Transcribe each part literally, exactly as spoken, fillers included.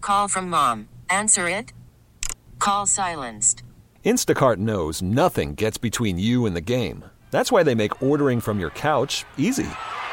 Call from mom. Answer it. Call silenced. Instacart knows nothing gets between you and the game. That's why they make ordering from your couch easy.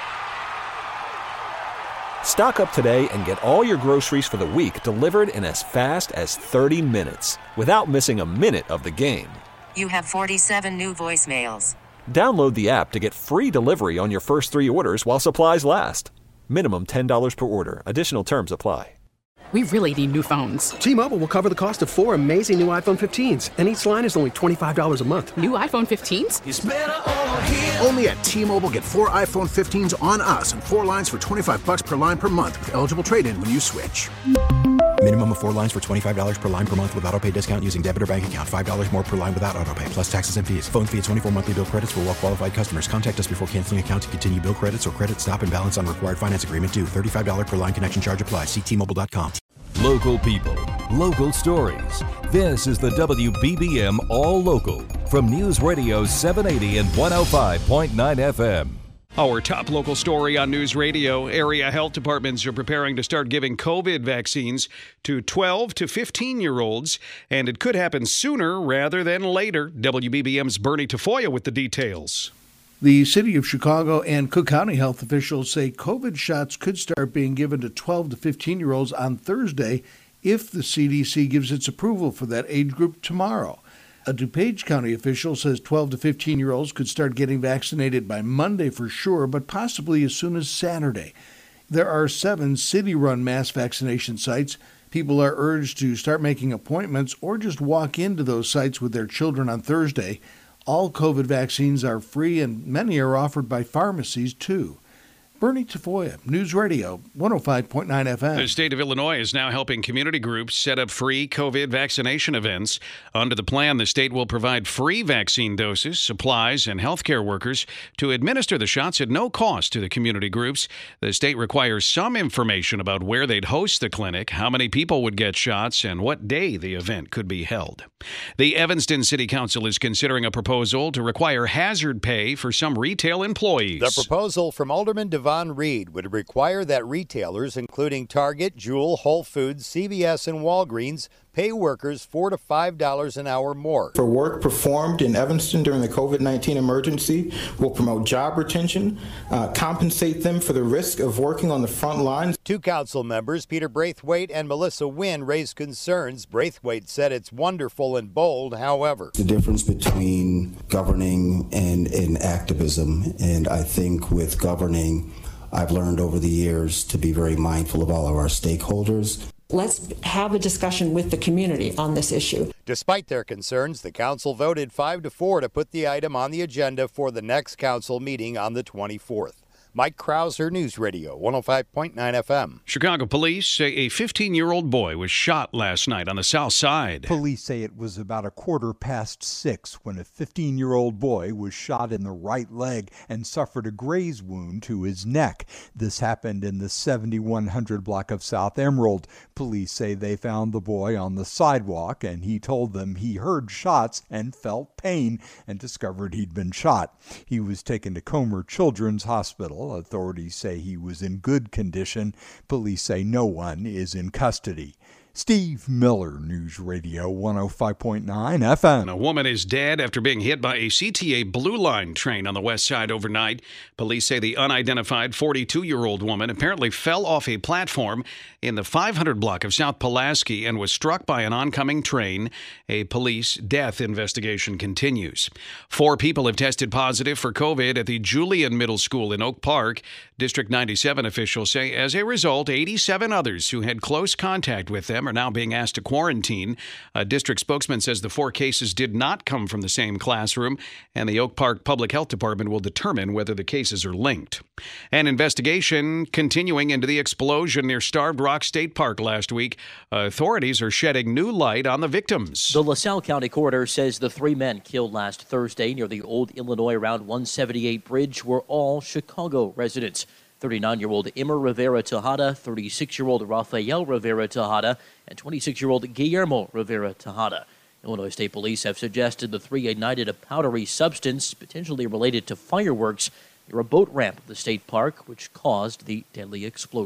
Stock up today and get all your groceries for the week delivered in as fast as thirty minutes without missing a minute of the game. You have forty-seven new voicemails. Download the app to get free delivery on your first three orders while supplies last. Minimum ten dollars per order. Additional terms apply. We really need new phones. T-Mobile will cover the cost of four amazing new iPhone fifteens, and each line is only twenty-five dollars a month. New iPhone fifteens? It's better over here. Only at T-Mobile, get four iPhone fifteens on us and four lines for twenty-five bucks per line per month with eligible trade-in when you switch. Minimum of four lines for twenty-five dollars per line per month with autopay discount using debit or bank account. five dollars more per line without autopay, plus taxes and fees. Phone fee at twenty-four monthly bill credits for well-qualified customers. Contact us before canceling account to continue bill credits or credit stop and balance on required finance agreement due. thirty-five dollars per line connection charge applies. See T Mobile dot com. Local people, local stories. This is the W B B M All Local from News Radio seven eighty and one oh five point nine F M. Our top local story on News Radio, area health departments are preparing to start giving COVID vaccines to twelve to fifteen-year-olds, and it could happen sooner rather than later. W B B M's Bernie Tafoya with the details. The city of Chicago and Cook County health officials say COVID shots could start being given to twelve to fifteen-year-olds on Thursday if the C D C gives its approval for that age group tomorrow. A DuPage County official says twelve to fifteen-year-olds could start getting vaccinated by Monday for sure, but possibly as soon as Saturday. There are seven city-run mass vaccination sites. People are urged to start making appointments or just walk into those sites with their children on Thursday. All COVID vaccines are free, and many are offered by pharmacies, too. Bernie Tafoya, News Radio, one oh five point nine F M. The state of Illinois is now helping community groups set up free COVID vaccination events. Under the plan, the state will provide free vaccine doses, supplies, and healthcare workers to administer the shots at no cost to the community groups. The state requires some information about where they'd host the clinic, how many people would get shots, and what day the event could be held. The Evanston City Council is considering a proposal to require hazard pay for some retail employees. The proposal from Alderman Devon Reed would require that retailers, including Target, Jewel, Whole Foods, C V S, and Walgreens, pay workers four to five dollars an hour more. For work performed in Evanston during the COVID nineteen emergency, will promote job retention, uh, compensate them for the risk of working on the front lines. Two council members, Peter Braithwaite and Melissa Wynn, raised concerns. Braithwaite said it's wonderful and bold, however. The difference between governing and, and activism, and I think with governing, I've learned over the years to be very mindful of all of our stakeholders. Let's have a discussion with the community on this issue. Despite their concerns, the council voted five to four to put the item on the agenda for the next council meeting on the twenty-fourth. Mike Krauser, News Radio, one oh five point nine F M. Chicago police say a fifteen-year-old boy was shot last night on the south side. Police say it was about a quarter past six when a fifteen-year-old boy was shot in the right leg and suffered a graze wound to his neck. This happened in the seventy-one hundred block of South Emerald. Police say they found the boy on the sidewalk, and he told them he heard shots and felt pain and discovered he'd been shot. He was taken to Comer Children's Hospital. Authorities say he was in good condition. Police say no one is in custody. Steve Miller, News Radio one oh five point nine F M. And a woman is dead after being hit by a C T A Blue Line train on the west side overnight. Police say the unidentified forty-two-year-old woman apparently fell off a platform in the five hundred block of South Pulaski and was struck by an oncoming train. A police death investigation continues. Four people have tested positive for COVID at the Julian Middle School in Oak Park. District ninety-seven officials say as a result, eighty-seven others who had close contact with them are now being asked to quarantine. A district spokesman says the four cases did not come from the same classroom, and the Oak Park Public Health Department will determine whether the cases are linked. An investigation continuing into the explosion near Starved Rock State Park last week. Authorities are shedding new light on the victims. The LaSalle County Coroner says the three men killed last Thursday near the old Illinois Route one seventy-eight bridge were all Chicago residents. thirty-nine-year-old Immer Rivera Tejada, thirty-six-year-old Rafael Rivera Tejada, and twenty-six-year-old Guillermo Rivera Tejada. Illinois State Police have suggested the three ignited a powdery substance potentially related to fireworks near a boat ramp at the state park, which caused the deadly explosion.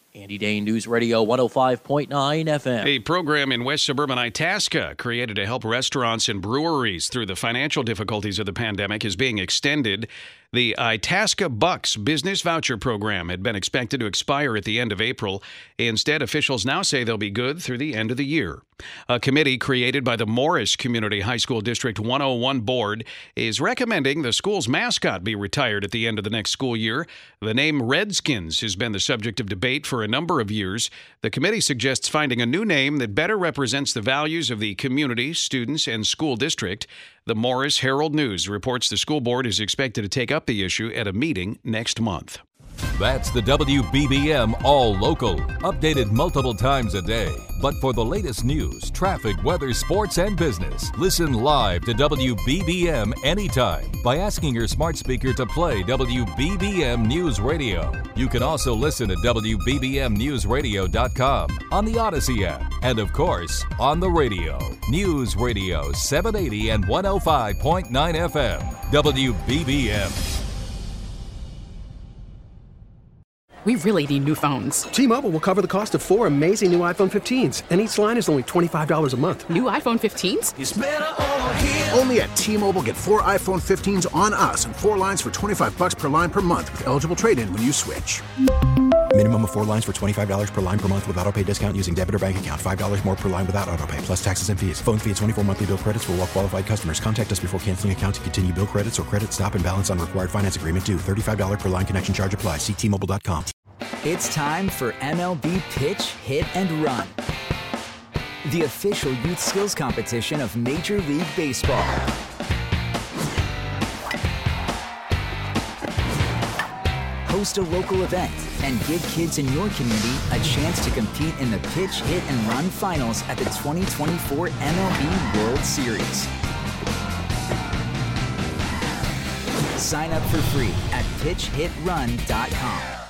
Andy Dane, News Radio one oh five point nine F M. A program in West Suburban Itasca created to help restaurants and breweries through the financial difficulties of the pandemic is being extended. The Itasca Bucks Business Voucher Program had been expected to expire at the end of April. Instead, officials now say they'll be good through the end of the year. A committee created by the Morris Community High School District one oh one Board is recommending the school's mascot be retired at the end of the next school year. The name Redskins has been the subject of debate for a number of years. The committee suggests finding a new name that better represents the values of the community, students, and school district. The Morris Herald News reports the school board is expected to take up the issue at a meeting next month. That's the W B B M All Local, updated multiple times a day. But for the latest news, traffic, weather, sports, and business, listen live to W B B M anytime by asking your smart speaker to play W B B M News Radio. You can also listen at W B B M news radio dot com, on the Odyssey app, and of course, on the radio. News Radio seven eighty and one oh five point nine F M, W B B M. We really need new phones. T-Mobile will cover the cost of four amazing new iPhone fifteens, and each line is only twenty-five dollars a month. New iPhone fifteens? It's better over here. Only at T-Mobile, get four iPhone fifteens on us and four lines for twenty-five bucks per line per month with eligible trade-in when you switch. Minimum of four lines for twenty-five dollars per line per month with autopay discount using debit or bank account. five dollars more per line without autopay, plus taxes and fees. Phone fee at twenty-four monthly bill credits for well-qualified customers. Contact us before canceling account to continue bill credits or credit stop and balance on required finance agreement due. thirty-five dollars per line connection charge applies. See T Mobile dot com. It's time for M L B Pitch, Hit, and Run, the official youth skills competition of Major League Baseball. Host a local event and give kids in your community a chance to compete in the Pitch, Hit, and Run finals at the twenty twenty-four M L B World Series. Sign up for free at pitch hit run dot com.